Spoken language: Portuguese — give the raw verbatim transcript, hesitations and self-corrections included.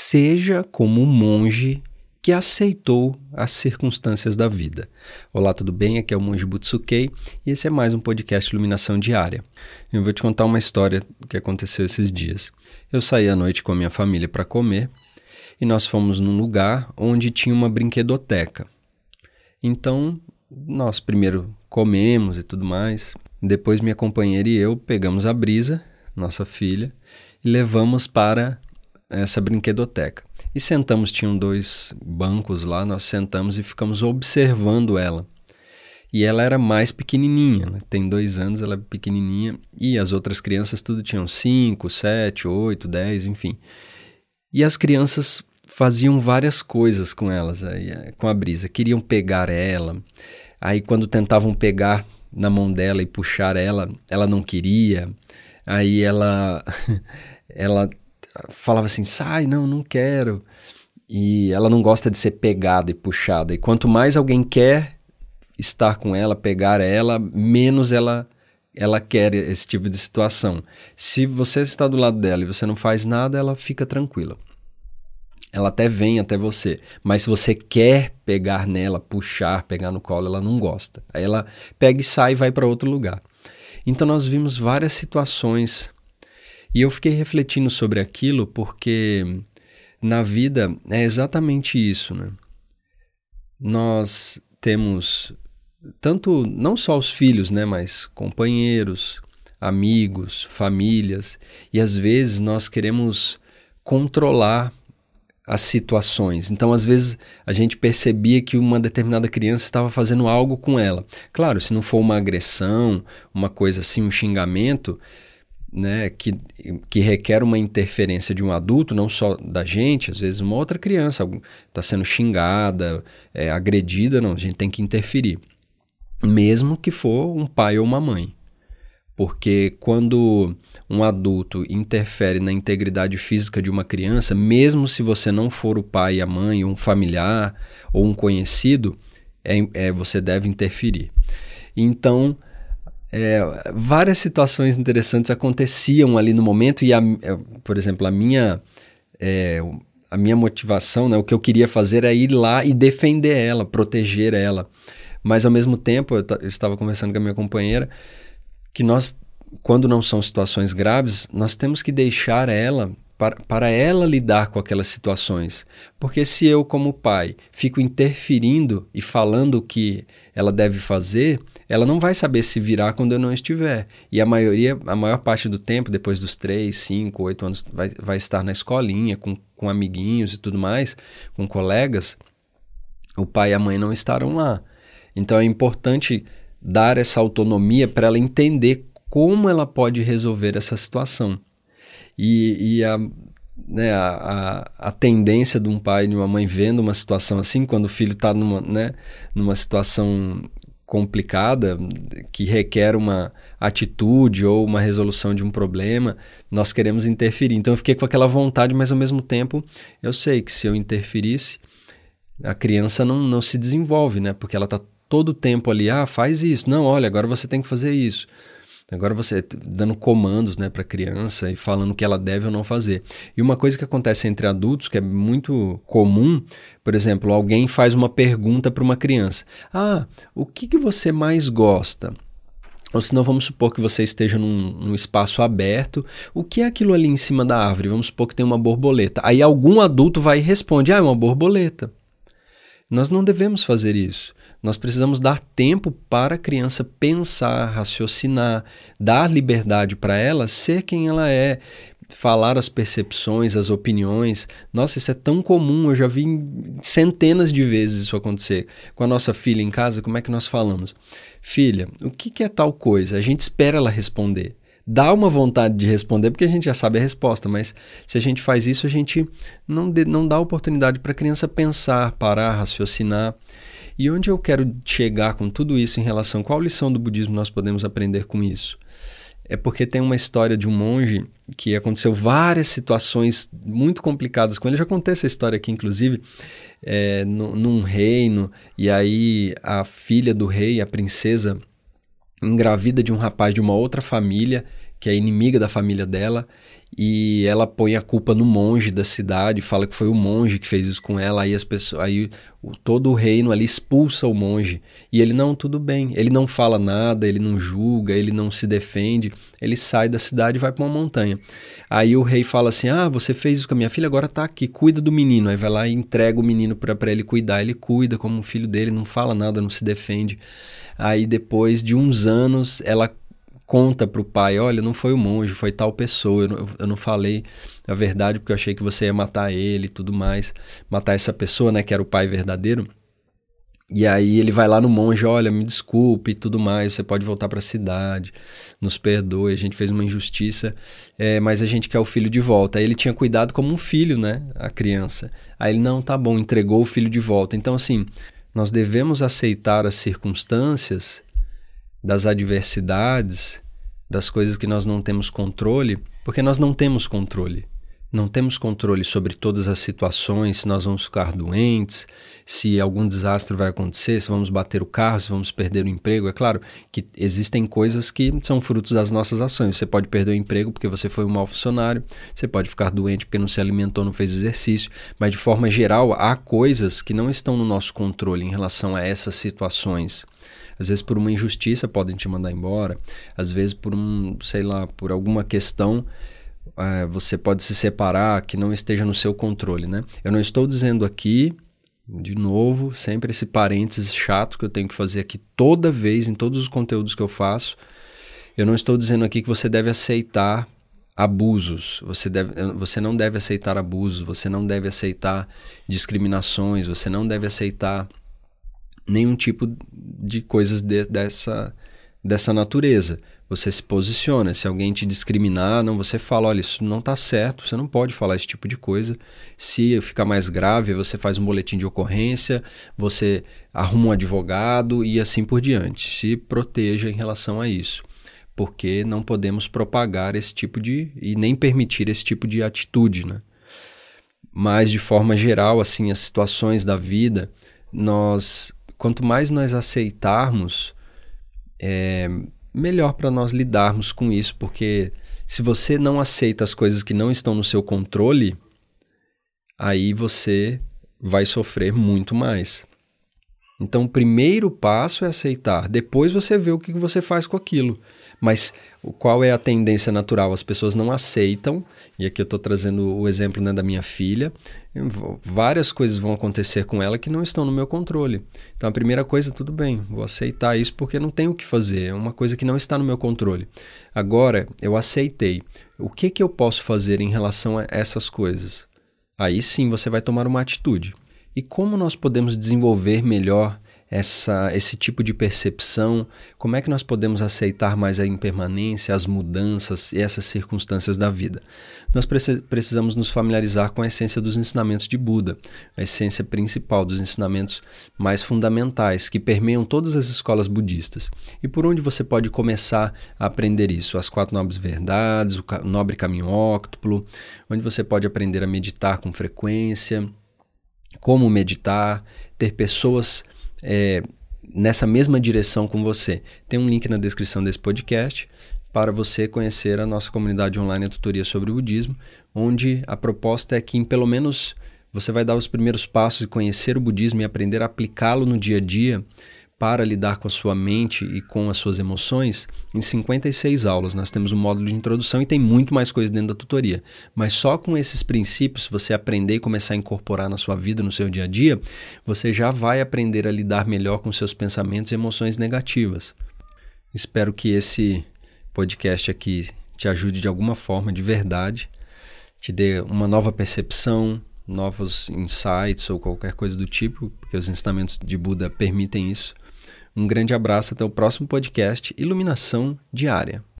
seja como um monge que aceitou as circunstâncias da vida. Olá, tudo bem? Aqui é o Monge Butsukei e esse é mais um podcast Iluminação Diária. Eu vou te contar uma história que aconteceu esses dias. Eu saí à noite com a minha família para comer e nós fomos num lugar onde tinha uma brinquedoteca. Então, nós primeiro comemos e tudo mais. Depois minha companheira e eu pegamos a Brisa, nossa filha, e levamos para essa brinquedoteca. E sentamos, tinham dois bancos lá, nós sentamos e ficamos observando ela. E ela era mais pequenininha, né? Tem dois anos, ela é pequenininha, e as outras crianças tudo tinham cinco, sete, oito, dez, enfim. E as crianças faziam várias coisas com elas, aí, com a Brisa. Queriam pegar ela, aí quando tentavam pegar na mão dela e puxar ela, ela não queria. Aí ela, ela falava assim, sai, não, não quero. E ela não gosta de ser pegada e puxada. E quanto mais alguém quer estar com ela, pegar ela, menos ela, ela quer esse tipo de situação. Se você está do lado dela e você não faz nada, ela fica tranquila. Ela até vem até você, mas se você quer pegar nela, puxar, pegar no colo, ela não gosta. Aí ela pega e sai e vai para outro lugar. Então nós vimos várias situações e eu fiquei refletindo sobre aquilo porque na vida é exatamente isso, né? Nós temos tanto, não só os filhos, né, mas companheiros, amigos, famílias, e às vezes nós queremos controlar as situações. Então, às vezes, a gente percebia que uma determinada criança estava fazendo algo com ela. Claro, se não for uma agressão, uma coisa assim, um xingamento, né, que, que requer uma interferência de um adulto, não só da gente, às vezes uma outra criança está sendo xingada, é, agredida, não, a gente tem que interferir. Mesmo que for um pai ou uma mãe. Porque quando um adulto interfere na integridade física de uma criança, mesmo se você não for o pai e a mãe, um familiar ou um conhecido, é, é, você deve interferir. Então, é, várias situações interessantes aconteciam ali no momento e, a, por exemplo, a minha, é, a minha motivação, né, o que eu queria fazer era ir lá e defender ela, proteger ela. Mas, ao mesmo tempo, eu, t- eu estava conversando com a minha companheira, que nós, quando não são situações graves, nós temos que deixar ela, para, para ela lidar com aquelas situações. Porque se eu, como pai, fico interferindo e falando o que ela deve fazer, ela não vai saber se virar quando eu não estiver. E a maioria, a maior parte do tempo, depois dos três, cinco, oito anos, vai, vai estar na escolinha, com, com amiguinhos e tudo mais, com colegas, o pai e a mãe não estarão lá. Então é importante dar essa autonomia para ela entender como ela pode resolver essa situação. E, e a, né, a, a, a tendência de um pai e de uma mãe vendo uma situação assim, quando o filho está numa, né, numa situação complicada, que requer uma atitude ou uma resolução de um problema, nós queremos interferir. Então eu fiquei com aquela vontade, mas ao mesmo tempo eu sei que se eu interferisse, a criança não, não se desenvolve, né? Porque ela está todo o tempo ali, ah, faz isso, não, olha, agora você tem que fazer isso. Agora você dando comandos, né, para a criança e falando o que ela deve ou não fazer. E uma coisa que acontece entre adultos, que é muito comum, por exemplo, alguém faz uma pergunta para uma criança. Ah, o que, que você mais gosta? Ou senão vamos supor que você esteja num, num espaço aberto, o que é aquilo ali em cima da árvore? Vamos supor que tem uma borboleta. Aí algum adulto vai e responde, ah, é uma borboleta. Nós não devemos fazer isso. Nós precisamos dar tempo para a criança pensar, raciocinar, dar liberdade para ela ser quem ela é, falar as percepções, as opiniões. Nossa, isso é tão comum, eu já vi centenas de vezes isso acontecer. Com a nossa filha em casa, como é que nós falamos? Filha, o que é tal coisa? A gente espera ela responder. Dá uma vontade de responder porque a gente já sabe a resposta, mas se a gente faz isso, a gente não, de, não dá oportunidade para a criança pensar, parar, raciocinar. E onde eu quero chegar com tudo isso em relação a qual lição do budismo nós podemos aprender com isso? É porque tem uma história de um monge que aconteceu várias situações muito complicadas com ele. Eu já contei essa história aqui, inclusive, é, no, num reino, e aí a filha do rei, a princesa, engravida de um rapaz de uma outra família que é inimiga da família dela, e ela põe a culpa no monge da cidade, fala que foi o monge que fez isso com ela, aí, as pessoas, aí o, todo o reino ali expulsa o monge, e ele, não, tudo bem, ele não fala nada, ele não julga, ele não se defende, ele sai da cidade e vai para uma montanha. Aí o rei fala assim, ah, você fez isso com a minha filha, agora tá aqui, cuida do menino, aí vai lá e entrega o menino para ele cuidar, ele cuida como um filho dele, não fala nada, não se defende. Aí depois de uns anos, ela conta pro pai, olha, não foi o monge, foi tal pessoa, eu não, eu não falei a verdade porque eu achei que você ia matar ele e tudo mais, matar essa pessoa, né, que era o pai verdadeiro. E aí ele vai lá no monge, olha, me desculpe e tudo mais, você pode voltar para a cidade, nos perdoe, a gente fez uma injustiça, é, mas a gente quer o filho de volta. Aí ele tinha cuidado como um filho, né, a criança. Aí ele, não, tá bom, entregou o filho de volta. Então, assim, nós devemos aceitar as circunstâncias das adversidades, das coisas que nós não temos controle, porque nós não temos controle. Não temos controle sobre todas as situações, se nós vamos ficar doentes, se algum desastre vai acontecer, se vamos bater o carro, se vamos perder o emprego. É claro que existem coisas que são frutos das nossas ações. Você pode perder o emprego porque você foi um mau funcionário, você pode ficar doente porque não se alimentou, não fez exercício, mas de forma geral há coisas que não estão no nosso controle em relação a essas situações. Às vezes por uma injustiça podem te mandar embora, às vezes por um, sei lá, por alguma questão é, você pode se separar que não esteja no seu controle, né? Eu não estou dizendo aqui, de novo, sempre esse parênteses chato que eu tenho que fazer aqui toda vez, em todos os conteúdos que eu faço, eu não estou dizendo aqui que você deve aceitar abusos, você, deve, você não deve aceitar abusos, você não deve aceitar discriminações, você não deve aceitar nenhum tipo de coisas de, dessa, dessa natureza. Você se posiciona, se alguém te discriminar, não, você fala, olha, isso não está certo, você não pode falar esse tipo de coisa. Se ficar mais grave, você faz um boletim de ocorrência, você arruma um advogado e assim por diante. Se proteja em relação a isso, porque não podemos propagar esse tipo de, e nem permitir esse tipo de atitude, né? Mas de forma geral, assim, as situações da vida, nós... Quanto mais nós aceitarmos, é melhor para nós lidarmos com isso, porque se você não aceita as coisas que não estão no seu controle, aí você vai sofrer muito mais. Então, o primeiro passo é aceitar, depois você vê o que você faz com aquilo. Mas qual é a tendência natural? As pessoas não aceitam, e aqui eu estou trazendo o exemplo, né, da minha filha, várias coisas vão acontecer com ela que não estão no meu controle. Então a primeira coisa, tudo bem, vou aceitar isso porque não tenho o que fazer, é uma coisa que não está no meu controle. Agora, eu aceitei. O que, que eu posso fazer em relação a essas coisas? Aí sim você vai tomar uma atitude. E como nós podemos desenvolver melhor essa, esse tipo de percepção? Como é que nós podemos aceitar mais a impermanência, as mudanças e essas circunstâncias da vida? Nós precisamos nos familiarizar com a essência dos ensinamentos de Buda, a essência principal dos ensinamentos mais fundamentais que permeiam todas as escolas budistas. E por onde você pode começar a aprender isso? As quatro nobres verdades, o nobre caminho óctuplo, onde você pode aprender a meditar com frequência, como meditar, ter pessoas é, nessa mesma direção com você. Tem um link na descrição desse podcast para você conhecer a nossa comunidade online, a tutoria sobre o budismo, onde a proposta é que em pelo menos você vai dar os primeiros passos de conhecer o budismo e aprender a aplicá-lo no dia a dia para lidar com a sua mente e com as suas emoções em cinquenta e seis aulas. Nós temos um módulo de introdução e tem muito mais coisa dentro da tutoria. Mas só com esses princípios, se você aprender e começar a incorporar na sua vida, no seu dia a dia, você já vai aprender a lidar melhor com seus pensamentos e emoções negativas. Espero que esse podcast aqui te ajude de alguma forma, de verdade, te dê uma nova percepção, novos insights ou qualquer coisa do tipo, porque os ensinamentos de Buda permitem isso. Um grande abraço, até o próximo podcast Iluminação Diária.